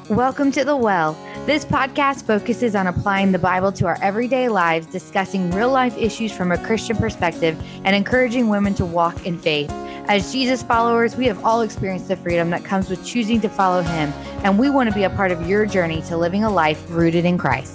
Welcome to The Well. This podcast focuses on applying the Bible to our everyday lives, discussing real life issues from a Christian perspective, and encouraging women to walk in faith. As Jesus followers, we have all experienced the freedom that comes with choosing to follow Him, and we want to be a part of your journey to living a life rooted in Christ.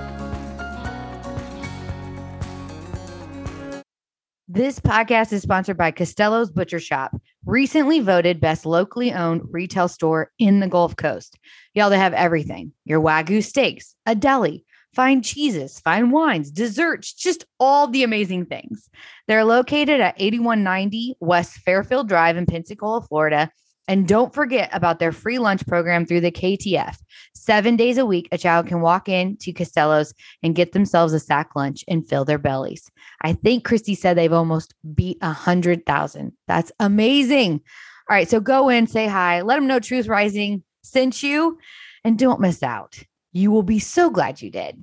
This podcast is sponsored by Costello's Butcher Shop, recently voted best locally owned retail store in the Gulf Coast. Y'all, they have everything. Your Wagyu steaks, a deli, fine cheeses, fine wines, desserts, just all the amazing things. They're located at 8190 West Fairfield Drive in Pensacola, Florida. And don't forget about their free lunch program through the KTF. 7 days a week, a child can walk in to Costello's and get themselves a sack lunch and fill their bellies. I think Christy said they've almost beat 100,000. That's amazing. All right, so go in, say hi, let them know Truth Rising sent you, and don't miss out. You will be so glad you did.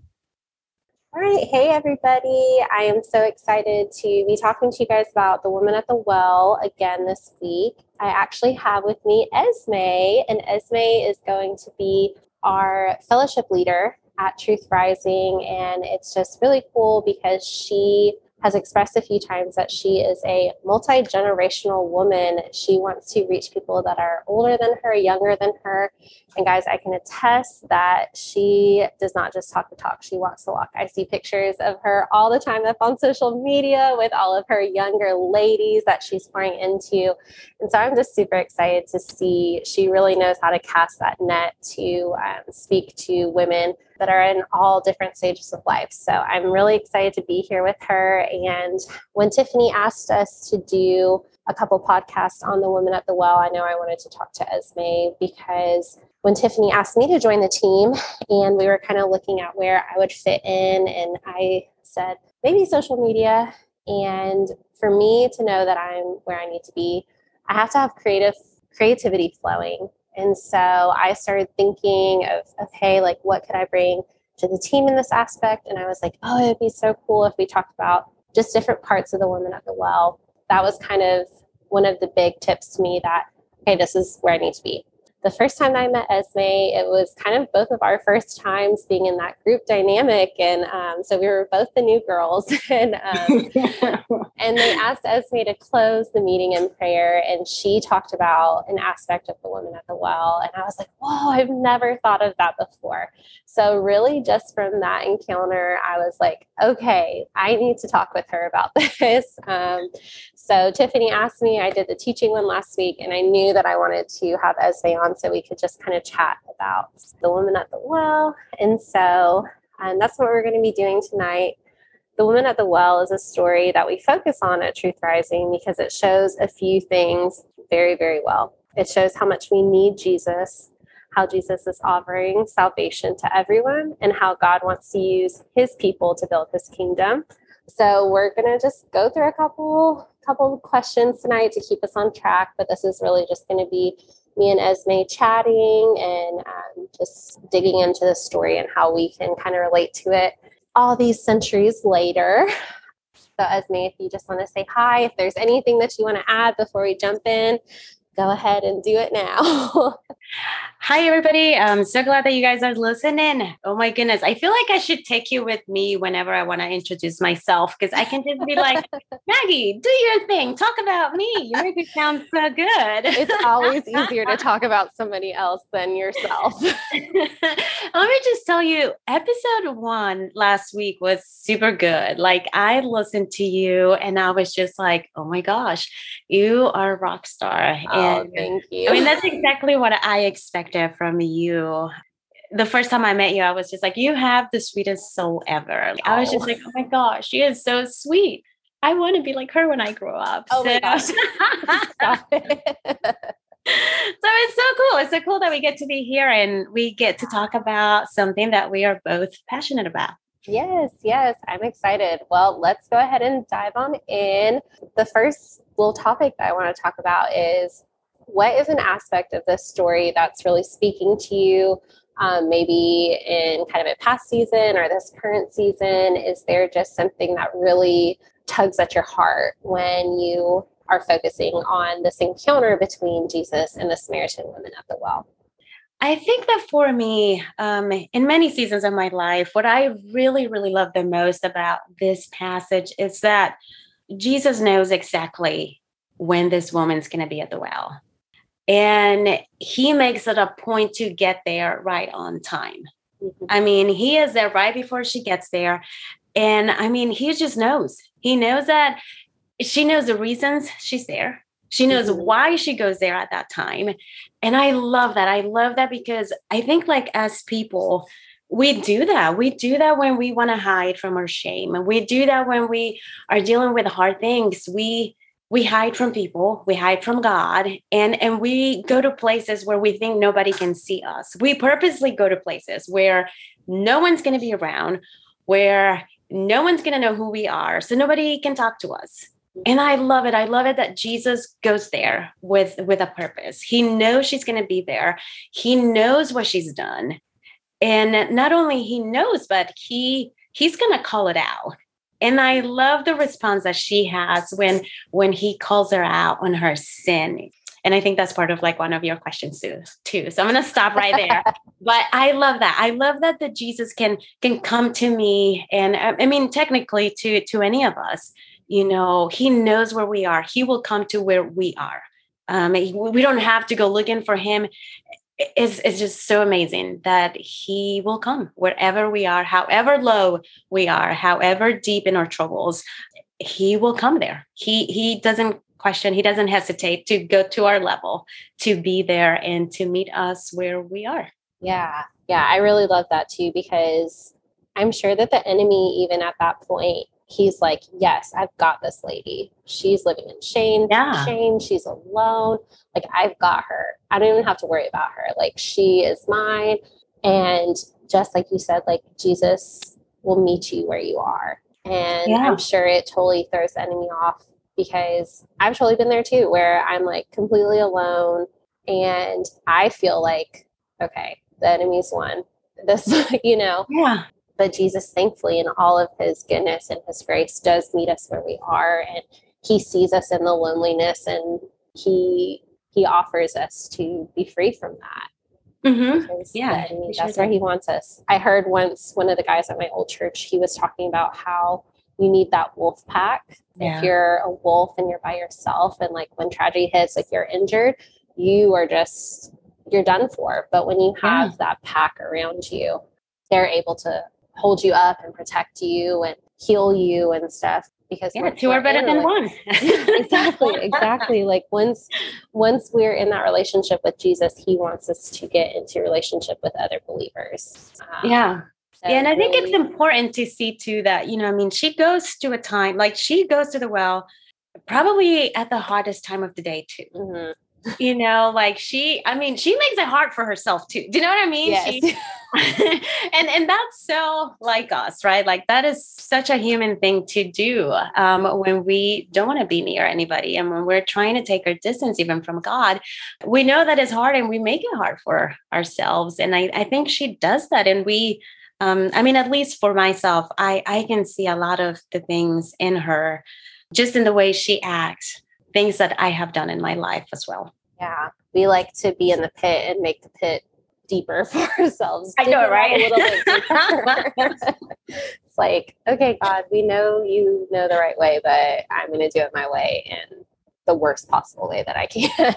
All right. Hey, everybody. I am so excited to be talking to you guys about the Woman at the Well again this week. I actually have with me Esme, and Esme is going to be our fellowship leader at Truth Rising. And it's just really cool because she has expressed a few times that she is a multi-generational woman. She wants to reach people that are older than her, younger than her. And guys, I can attest that she does not just talk the talk, she walks the walk. I see pictures of her all the time up on social media with all of her younger ladies that she's pouring into. And so I'm just super excited to see she really knows how to cast that net to speak to women that are in all different stages of life. So I'm really excited to be here with her. And when Tiffany asked us to do a couple podcasts on the Woman at the Well, I know I wanted to talk to Esme because when Tiffany asked me to join the team and we were kind of looking at where I would fit in, and I said, maybe social media. And for me to know that I'm where I need to be, I have to have creativity flowing. And so I started thinking of, hey, like what could I bring to the team in this aspect? And I was like, oh, it'd be so cool if we talked about just different parts of the Woman at the Well. That was kind of one of the big tips to me that, okay, this is where I need to be. The first time I met Esme, it was kind of both of our first times being in that group dynamic. And so we were both the new girls. And they asked Esme to close the meeting in prayer. And she talked about an aspect of the Woman at the Well. And I was like, whoa, I've never thought of that before. So really just from that encounter, I was like, okay, I need to talk with her about this. So Tiffany asked me, I did the teaching one last week, and I knew that I wanted to have Esme on so we could just kind of chat about the Woman at the Well. And so that's what we're going to be doing tonight. The Woman at the Well is a story that we focus on at Truth Rising because it shows a few things very, very well. It shows how much we need Jesus, how Jesus is offering salvation to everyone, and how God wants to use His people to build His kingdom. So we're going to just go through a couple questions tonight to keep us on track, but this is really just going to be me and Esme chatting and just digging into the story and how we can kind of relate to it all these centuries later. So Esme, if you just want to say hi, if there's anything that you want to add before we jump in, go ahead and do it now. Hi, everybody. I'm so glad that you guys are listening. Oh, my goodness. I feel like I should take you with me whenever I want to introduce myself because I can just be like, Maggie, do your thing. Talk about me. You make it sound so good. It's always easier to talk about somebody else than yourself. Let me just tell you, episode 1 last week was super good. Like I listened to you and I was just like, oh, my gosh, you are a rock star. Oh, thank you. I mean, that's exactly what I expected from you. The first time I met you, I was just like, you have the sweetest soul ever. I was just like, oh my gosh, she is so sweet. I want to be like her when I grow up. Oh my gosh. Stop it. So it's so cool. It's so cool that we get to be here and we get to talk about something that we are both passionate about. Yes. I'm excited. Well, let's go ahead and dive on in. The first little topic that I want to talk about is what is an aspect of this story that's really speaking to you, maybe in kind of a past season or this current season? Is there just something that really tugs at your heart when you are focusing on this encounter between Jesus and the Samaritan woman at the well? I think that for me, in many seasons of my life, what I really, really love the most about this passage is that Jesus knows exactly when this woman's going to be at the well. And he makes it a point to get there right on time. Mhm. I mean, he is there right before she gets there. And I mean, he just knows. He knows that she knows the reasons she's there. She knows Mhm. why she goes there at that time. And I love that. I love that because I think, like, as people, we do that. We do that when we want to hide from our shame. And we do that when we are dealing with hard things. We hide from people, we hide from God, and we go to places where we think nobody can see us. We purposely go to places where no one's going to be around, where no one's going to know who we are, so nobody can talk to us. And I love it. I love it that Jesus goes there with a purpose. He knows she's going to be there. He knows what she's done. And not only he knows, but he's going to call it out. And I love the response that she has when he calls her out on her sin. And I think that's part of, like, one of your questions too. So I'm going to stop right there. But I love that. I love that Jesus can come to me, and I mean, technically to any of us. You know, he knows where we are. He will come to where we are. We don't have to go looking for him. It's just so amazing that he will come wherever we are, however low we are, however deep in our troubles, he will come there. He doesn't question, he doesn't hesitate to go to our level, to be there and to meet us where we are. Yeah. Yeah. I really love that too, because I'm sure that the enemy, even at that point, he's like, yes, I've got this lady. She's living in shame. Yeah. Shame. She's alone. Like, I've got her. I don't even have to worry about her. Like, she is mine. And just like you said, like, Jesus will meet you where you are. And Yeah. I'm sure it totally throws the enemy off, because I've totally been there too, where I'm like completely alone and I feel like, okay, the enemy's won. This, Yeah. But Jesus, thankfully, in all of his goodness and his grace, does meet us where we are. And he sees us in the loneliness, and he offers us to be free from that. Mm-hmm. Because Yeah. that's where he wants us. I heard once one of the guys at my old church, he was talking about how you need that wolf pack. Yeah. If you're a wolf and you're by yourself, and like when tragedy hits, like you're injured, you're done for. But when you have that pack around you, they're able to hold you up and protect you and heal you and stuff. Because two are better than one. Exactly. Like once we're in that relationship with Jesus, he wants us to get into a relationship with other believers. And I think it's important to see too that, I mean, she goes to a time, like she goes to the well, probably at the hottest time of the day too. Mm-hmm. Like she makes it hard for herself too. Do you know what I mean? Yes. And that's so like us, right? Like that is such a human thing to do when we don't want to be near anybody. And when we're trying to take our distance even from God, we know that it's hard and we make it hard for ourselves. And I think she does that. And at least for myself, I can see a lot of the things in her, just in the way she acts, things that I have done in my life as well. Yeah. We like to be in the pit and make the pit deeper for ourselves. I know, right? A little bit deeper. It's like, okay, God, we know you know the right way, but I'm going to do it my way in the worst possible way that I can.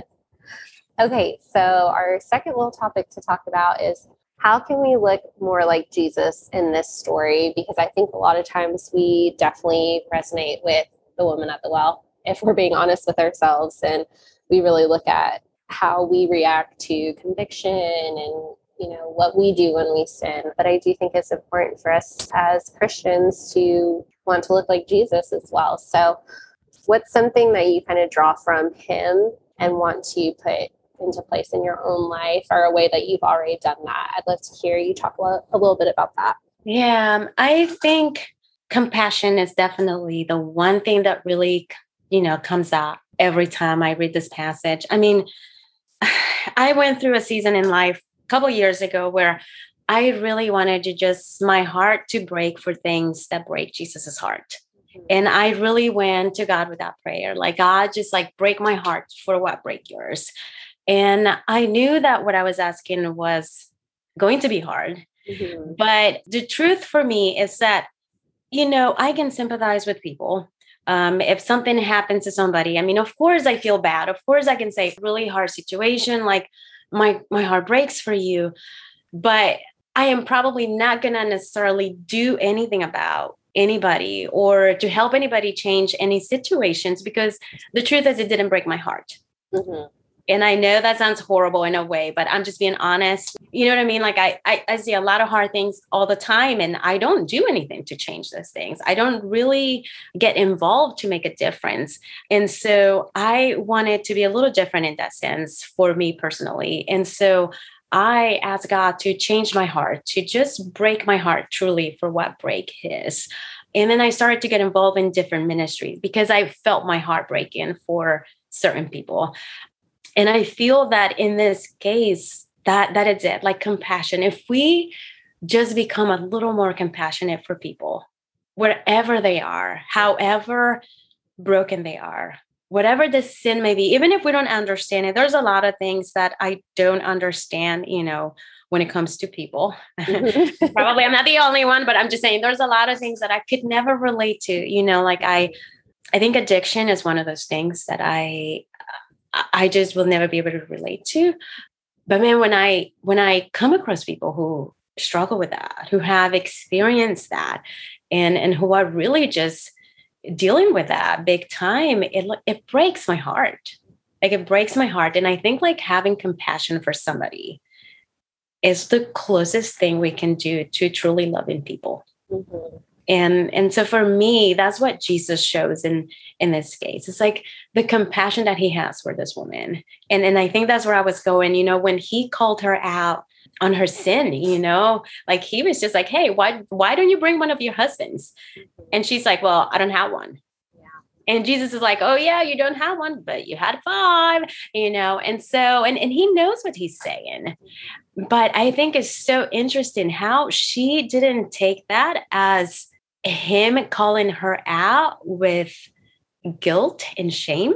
Okay. So our second little topic to talk about is, how can we look more like Jesus in this story? Because I think a lot of times we definitely resonate with the woman at the well, if we're being honest with ourselves, and we really look at how we react to conviction and, what we do when we sin. But I do think it's important for us as Christians to want to look like Jesus as well. So what's something that you kind of draw from him and want to put into place in your own life, or a way that you've already done that? I'd love to hear you talk a little bit about that. Yeah, I think compassion is definitely the one thing that really, comes out every time I read this passage. I mean, I went through a season in life a couple years ago where I really wanted to my heart to break for things that break Jesus's heart. And I really went to God with that prayer, like, God, just like break my heart for what break yours. And I knew that what I was asking was going to be hard. Mm-hmm. But the truth for me is that, I can sympathize with people. If something happens to somebody, of course I feel bad. Of course I can say really hard situation, like my heart breaks for you. But I am probably not going to necessarily do anything about anybody or to help anybody change any situations, because the truth is it didn't break my heart. Mm-hmm. And I know that sounds horrible in a way, but I'm just being honest. You know what I mean? Like I see a lot of hard things all the time, and I don't do anything to change those things. I don't really get involved to make a difference. And so I wanted to be a little different in that sense for me personally. And so I asked God to change my heart, to just break my heart truly for what break is. And then I started to get involved in different ministries because I felt my heart breaking for certain people. And I feel that in this case, that it's it, like compassion. If we just become a little more compassionate for people, wherever they are, however broken they are, whatever the sin may be, even if we don't understand it, there's a lot of things that I don't understand, when it comes to people. Probably I'm not the only one, but I'm just saying there's a lot of things that I could never relate to, like I think addiction is one of those things that I just will never be able to relate to. But man, when I come across people who struggle with that, who have experienced that, and who are really just dealing with that big time, it breaks my heart. Like it breaks my heart. And I think like having compassion for somebody is the closest thing we can do to truly loving people. Mm-hmm. And so for me, that's what Jesus shows in this case. It's like the compassion that he has for this woman. And I think that's where I was going, when he called her out on her sin, like he was just like, hey, why don't you bring one of your husbands? And she's like, well, I don't have one. Yeah. And Jesus is like, oh yeah, you don't have one, but you had 5, and so, and he knows what he's saying. But I think it's so interesting how she didn't take that as him calling her out with guilt and shame.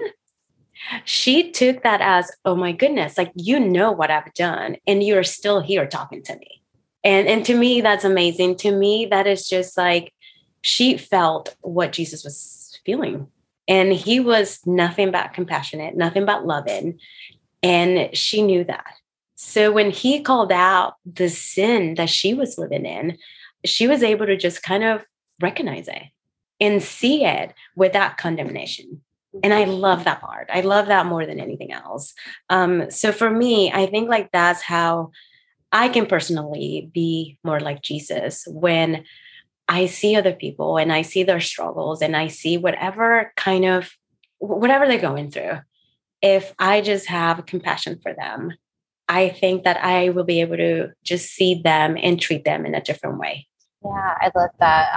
She took that as, oh my goodness, like, what I've done and you're still here talking to me. And to me, that's amazing. To me, that is just like, she felt what Jesus was feeling. And he was nothing but compassionate, nothing but loving. And she knew that. So when he called out the sin that she was living in, she was able to just kind of recognize it and see it without condemnation. And I love that part. I love that more than anything else. So for me, I think like that's how I can personally be more like Jesus when I see other people and I see their struggles and I see whatever they're going through. If I just have compassion for them, I think that I will be able to just see them and treat them in a different way. Yeah, I love that.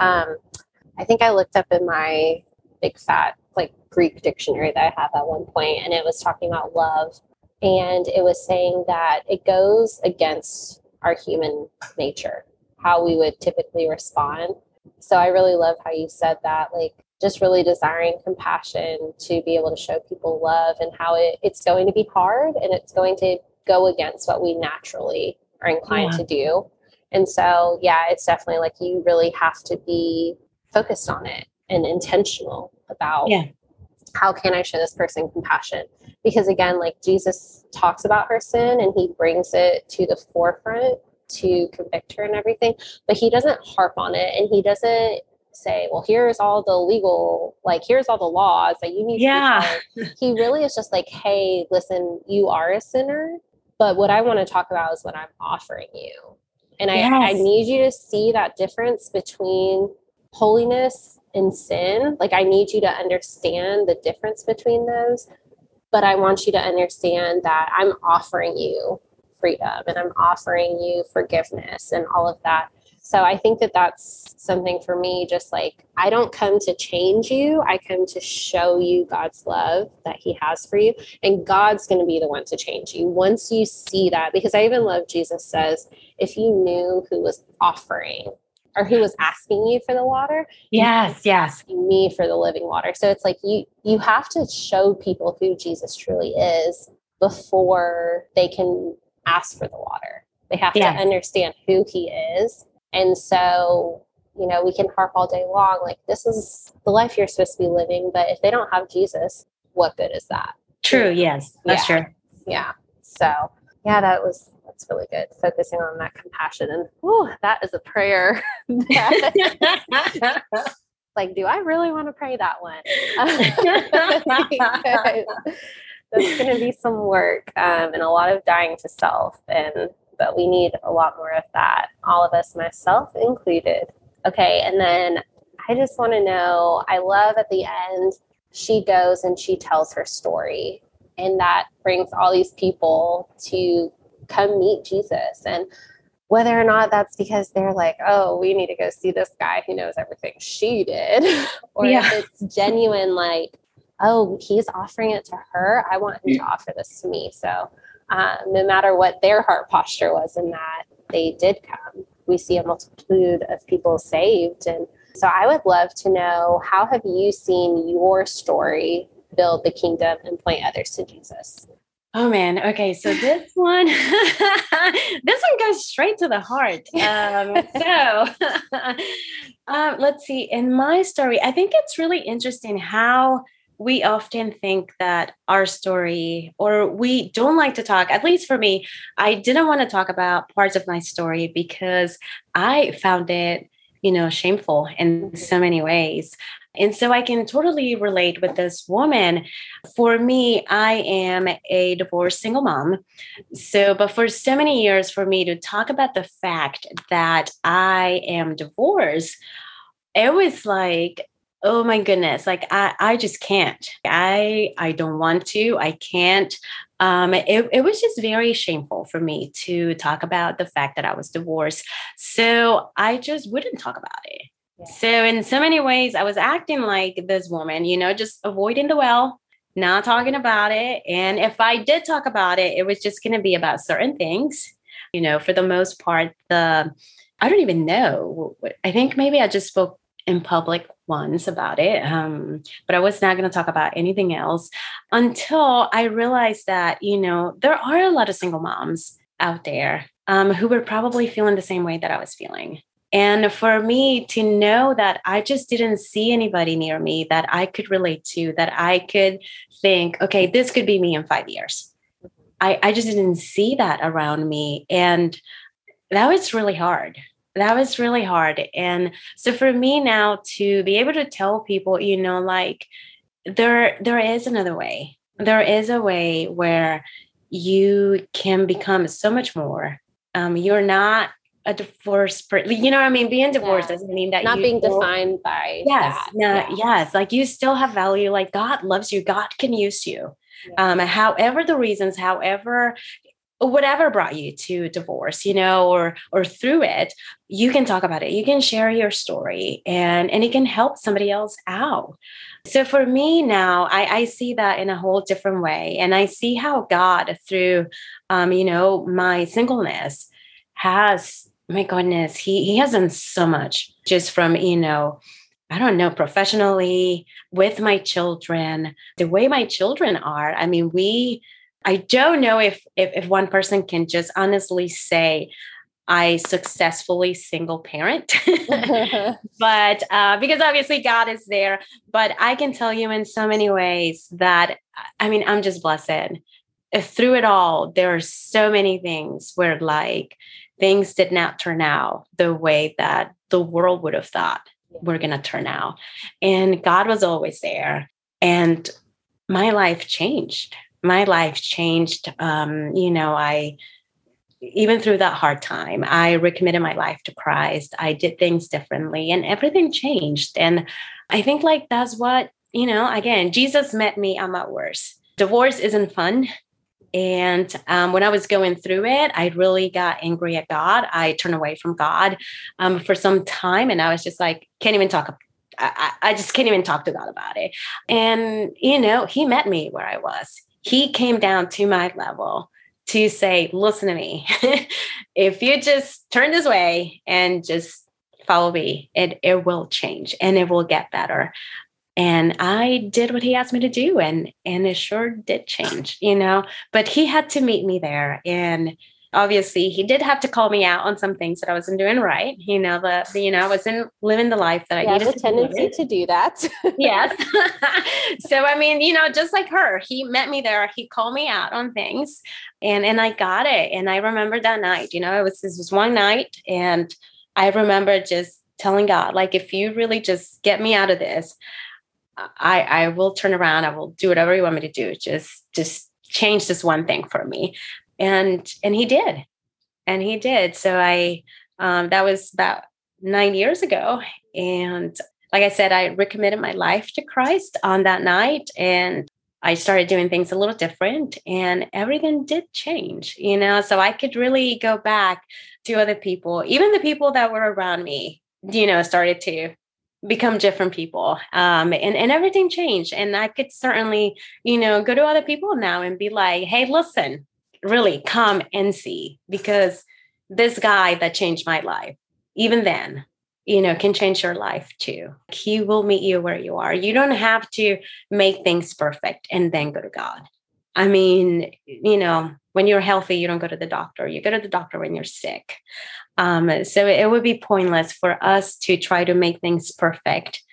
I think I looked up in my big fat Greek dictionary that I have at one point, and it was talking about love. And it was saying that it goes against our human nature, how we would typically respond. So I really love how you said that, just really desiring compassion to be able to show people love, and how it's going to be hard and it's going to go against what we naturally are inclined to do. And so, it's definitely you really have to be focused on it and intentional about how can I show this person compassion? Because again, Jesus talks about her sin and he brings it to the forefront to convict her and everything, but he doesn't harp on it. And he doesn't say, well, here's all the legal, here's all the laws that you need to follow. He really is just hey, listen, you are a sinner, but what I want to talk about is what I'm offering you. And I need you to see that difference between holiness and sin. I need you to understand the difference between those, but I want you to understand that I'm offering you freedom and I'm offering you forgiveness and all of that. So I think that that's something for me, just I don't come to change you. I come to show you God's love that he has for you. And God's going to be the one to change you once you see that. Because I even love Jesus says, if you knew who was offering or who was asking you for the water, yes, me for the living water. So it's you have to show people who Jesus truly is before they can ask for the water. They have to Yeah. understand who he is. And so, we can harp all day long, like, this is the life you're supposed to be living. But if they don't have Jesus, what good is that? True. Yes, that's true. Yeah. So, that's really good. Focusing on that compassion. And that is a prayer. Like, do I really want to pray that one? That's going to be some work and a lot of dying to self. But we need a lot more of that. All of us, myself included. Okay. And then I just want to know, I love at the end, she goes and she tells her story. And that brings all these people to come meet Jesus. And whether or not that's because they're like, oh, we need to go see this guy who knows everything she did, or if it's genuine, like, oh, he's offering it to her, I want him to offer this to me. So no matter what their heart posture was in that, they did come. We see a multitude of people saved. And so I would love to know, how have you seen your story build the kingdom and point others to Jesus? Oh man. Okay. So this one goes straight to the heart. Let's see. In my story, I think it's really interesting how we often think that our story, or we don't like to talk, at least for me, I didn't want to talk about parts of my story because I found it, shameful in so many ways. And so I can totally relate with this woman. For me, I am a divorced single mom. But for so many years, for me to talk about the fact that I am divorced, it was like, oh my goodness, like I just can't. I don't want to. I can't. It was just very shameful for me to talk about the fact that I was divorced. So I just wouldn't talk about it. So in so many ways, I was acting like this woman, just avoiding the well, not talking about it. And if I did talk about it, it was just going to be about certain things, for the most part. I don't even know. I think maybe I just spoke in public once about it, but I was not going to talk about anything else until I realized that, there are a lot of single moms out there who were probably feeling the same way that I was feeling. And for me to know that I just didn't see anybody near me that I could relate to, that I could think, okay, this could be me in 5 years. I just didn't see that around me. And that was really hard. And so for me now to be able to tell people, like there is another way. There is a way where you can become so much more. You're not a divorce person, what I mean? Being divorced doesn't mean that not being defined by that. Yes. Like you still have value. Like God loves you. God can use you. However the reasons, whatever brought you to divorce, or through it, you can talk about it. You can share your story and it can help somebody else out. So for me now, I see that in a whole different way. And I see how God, through, my singleness has, my goodness, he has done so much just from, I don't know, professionally with my children, the way my children are. I mean, I don't know if one person can just honestly say, I successfully single parent, but because obviously God is there, but I can tell you in so many ways that, I'm just blessed. Through it all, there are so many things where things did not turn out the way that the world would have thought were going to turn out. And God was always there. And my life changed. I, even through that hard time, I recommitted my life to Christ. I did things differently and everything changed. And I think that's what, again, Jesus met me at my worst. Divorce isn't fun. And when I was going through it, I really got angry at God. I turned away from God for some time. And I was just like, can't even talk. I just can't even talk to God about it. And, he met me where I was. He came down to my level to say, listen to me. If you just turn this way and just follow me, it will change and it will get better. And I did what he asked me to do, and it sure did change, but he had to meet me there. And obviously he did have to call me out on some things that I wasn't doing right. I wasn't living the life that I needed to. The tendency to do that. Yes. So, just like her, he met me there. He called me out on things, and I got it. And I remember that night, this was one night. And I remember just telling God, like, if you really just get me out of this, I will turn around. I will do whatever you want me to do. Just change this one thing for me. And he did. And he did. So that was about 9 years ago. And like I said, I recommitted my life to Christ on that night. And I started doing things a little different, and everything did change, so I could really go back to other people, even the people that were around me, started to become different people. And everything changed. And I could certainly, go to other people now and be like, hey, listen, really come and see, because this guy that changed my life, even then, can change your life too. He will meet you where you are. You don't have to make things perfect and then go to God. I mean, when you're healthy, you don't go to the doctor. You go to the doctor when you're sick. So it would be pointless for us to try to make things perfect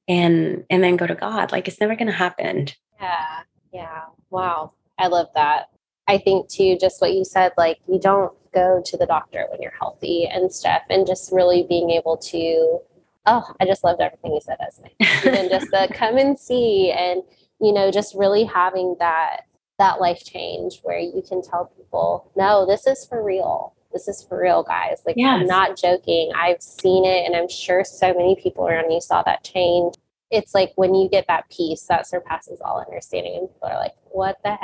and then go to God. Like, it's never going to happen. Yeah. Yeah. Wow. I love that. I think too, just what you said, like, you don't go to the doctor when you're healthy and stuff, and just really being able to, I just loved everything you said, Esme. Even just the come and see, and, just really having that life change where you can tell people, no, this is for real. This is for real, guys. Like, yes. I'm not joking. I've seen it, and I'm sure so many people around you saw that change. It's like when you get that peace that surpasses all understanding, and people are like, what the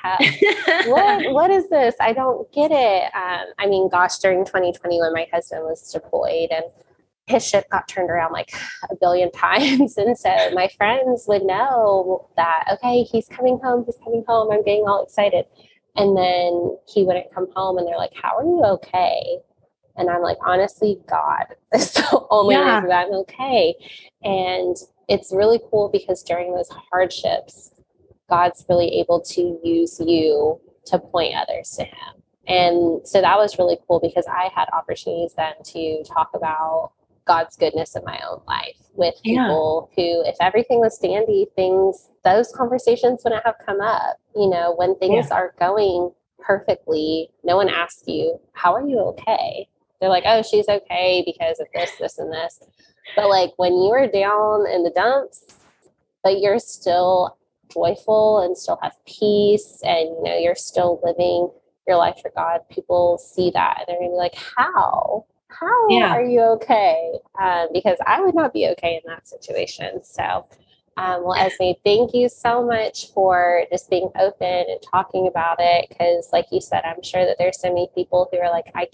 heck? What is this? I don't get it. I mean, gosh, during 2020, when my husband was deployed and his ship got turned around like a billion times. And so my friends would know that, okay, he's coming home. I'm getting all excited. And then he wouldn't come home, and they're like, how are you okay? And I'm like, honestly, God is the only reason that I'm okay. And it's really cool because during those hardships, God's really able to use you to point others to him. And so that was really cool because I had opportunities then to talk about God's goodness in my own life with people who, if everything was dandy, those conversations wouldn't have come up. When things aren't going perfectly, no one asks you, how are you okay? They're like, oh, she's okay because of this, this, and this. But like when you are down in the dumps, but you're still joyful and still have peace, and you're still living your life for God, people see that and they're gonna be like, how are you okay? Because I would not be okay in that situation. So well, Esme, thank you so much for just being open and talking about it, because like you said, I'm sure that there's so many people who are like, I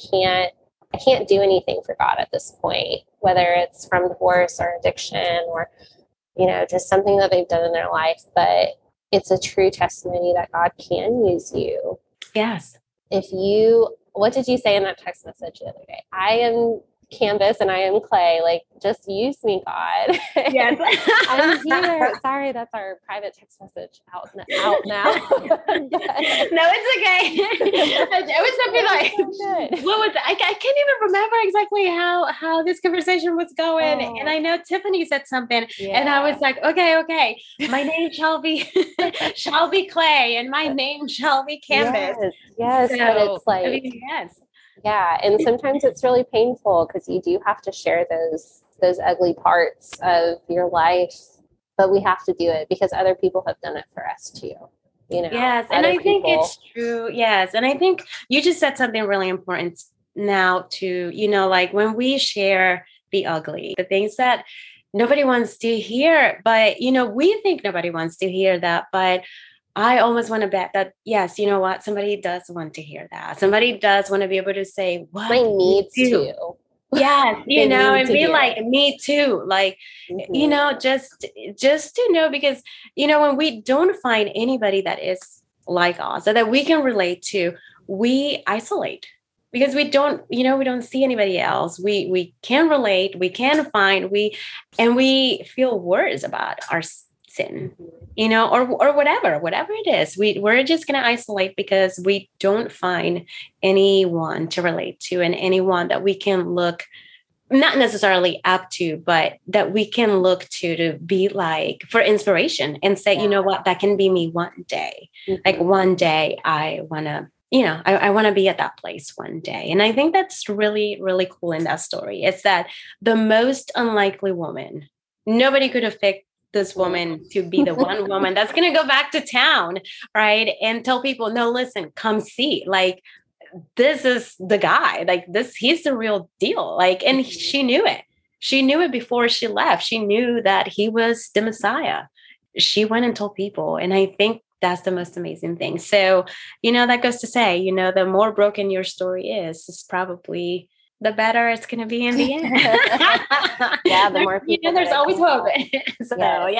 can't do anything for God at this point, whether it's from divorce or addiction or just something that they've done in their life. But it's a true testimony that God can use you. Yes. What did you say in that text message the other day? I am canvas and I am clay. Like, just use me, God. Yes. I'm here. Sorry, that's our private text message out now. No, it's okay. It was something like, what was it? I can't even remember exactly how this conversation was going. And I know Tiffany said something, and I was like, okay, my name shall be clay, and my name shall be canvas. Yes. So, but it's like, yes. Yeah. And sometimes it's really painful because you do have to share those ugly parts of your life, but we have to do it because other people have done it for us too. Yes. And I think it's true. Yes. And I think you just said something really important now to, like when we share the ugly, the things that nobody wants to hear, but, we think nobody wants to hear that, but I almost want to bet that, yes, you know what? Somebody does want to hear that. Somebody does want to be able to say, what? I need to. Yes, and be like, me too. Like, just to know, because, when we don't find anybody that is like us or that we can relate to, we isolate. because we don't, we don't see anybody else. We can relate, we can find, we feel worse about our sin, or whatever it is. We're just going to isolate because we don't find anyone to relate to, and anyone that we can look, not necessarily up to, but that we can look to be like for inspiration and say, you know what, that can be me one day. Like one day I want to, I want to be at that place one day. And I think that's really, really cool in that story. It's that the most unlikely woman, nobody could have picked this woman to be the one woman that's going to go back to town, right? And tell people, no, listen, come see, like, this is the guy, like this, he's the real deal. Like, and she knew it. She knew it before she left. She knew that he was the Messiah. She went and told people. And I think that's the most amazing thing. So, that goes to say, the more broken your story is probably the better it's going to be in the end. Yeah, the more people. There's always hope. So,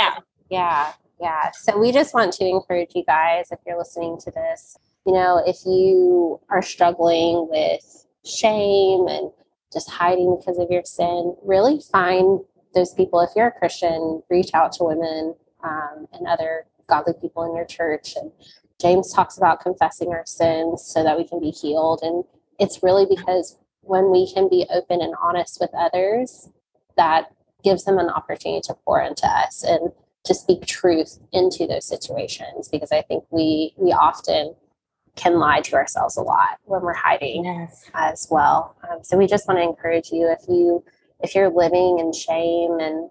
yeah. So we just want to encourage you guys, if you're listening to this, if you are struggling with shame and just hiding because of your sin, really find those people. If you're a Christian, reach out to women and other godly people in your church. And James talks about confessing our sins so that we can be healed. And it's really because when we can be open and honest with others, that gives them an opportunity to pour into us and to speak truth into those situations. Because I think we often can lie to ourselves a lot when we're hiding as well. So we just want to encourage you, if you're living in shame and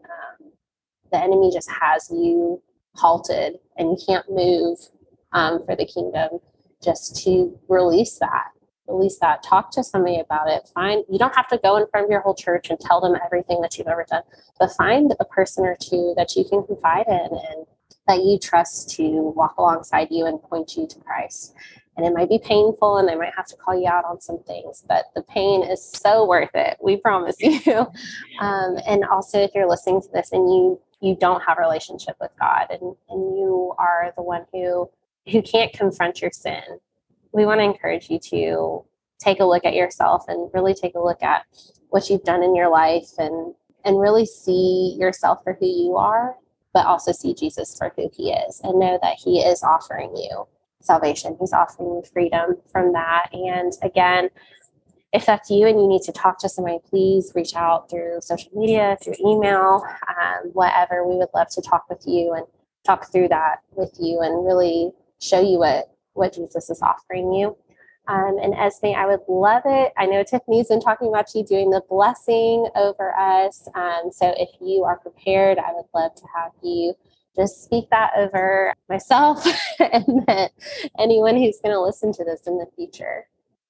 the enemy just has you halted and you can't move for the kingdom, just to release that. Talk to somebody about it. You don't have to go in front of your whole church and tell them everything that you've ever done, but find a person or two that you can confide in and that you trust to walk alongside you and point you to Christ. And it might be painful and they might have to call you out on some things, but the pain is so worth it. We promise you. And also, if you're listening to this and you don't have a relationship with God and you are the one who can't confront your sin, we want to encourage you to take a look at yourself and really take a look at what you've done in your life and really see yourself for who you are, but also see Jesus for who he is, and know that he is offering you salvation. He's offering you freedom from that. And again, if that's you and you need to talk to somebody, please reach out through social media, through email, whatever. We would love to talk with you and talk through that with you and really show you what Jesus is offering you. And Esme, I would love it. I know Tiffany's been talking about you doing the blessing over us. So if you are prepared, I would love to have you just speak that over myself and then anyone who's going to listen to this in the future.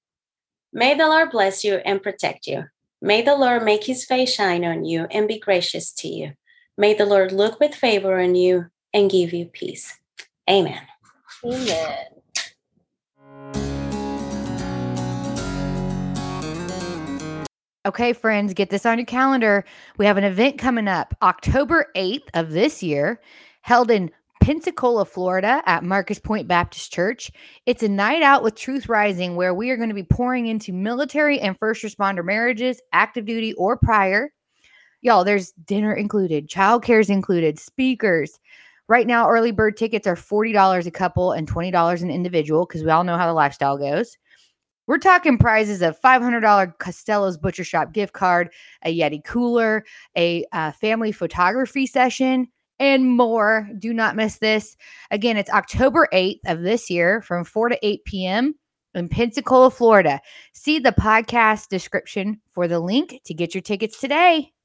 May the Lord bless you and protect you. May the Lord make his face shine on you and be gracious to you. May the Lord look with favor on you and give you peace. Amen. Amen. Okay, friends, get this on your calendar. We have an event coming up October 8th of this year, held in Pensacola, Florida at Marcus Point Baptist Church. It's a night out with Truth Rising where we are going to be pouring into military and first responder marriages, active duty or prior. Y'all, there's dinner included, childcare is included, speakers. Right now, early bird tickets are $40 a couple and $20 an individual because we all know how the lifestyle goes. We're talking prizes of $500 Costello's Butcher Shop gift card, a Yeti cooler, a family photography session, and more. Do not miss this. Again, it's October 8th of this year from 4 to 8 p.m. in Pensacola, Florida. See the podcast description for the link to get your tickets today.